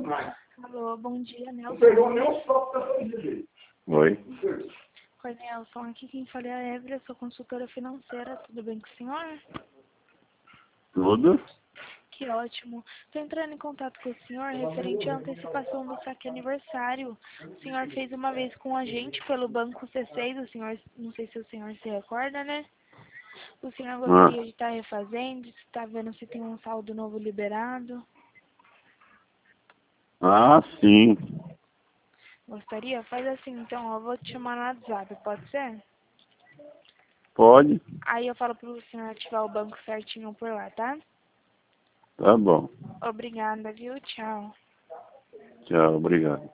Alô, bom dia, Nelson. Não pegou nem o sol da família. Oi. Oi, Nelson. Aqui quem fala é a Évora, sou consultora financeira. Tudo bem com o senhor? Tudo? Que ótimo. Estou entrando em contato com o senhor referente à antecipação do saque aniversário. O senhor fez uma vez com a gente pelo Banco C6, o senhor, não sei se o senhor se recorda, né? O senhor gostaria de estar refazendo, está vendo se tem um saldo novo liberado? Ah, sim. Gostaria? Faz assim, então, eu vou te chamar no WhatsApp, pode ser? Pode? Aí eu falo pro senhor ativar o banco certinho por lá, tá? Tá bom. Obrigada, viu? Tchau. Tchau, obrigado.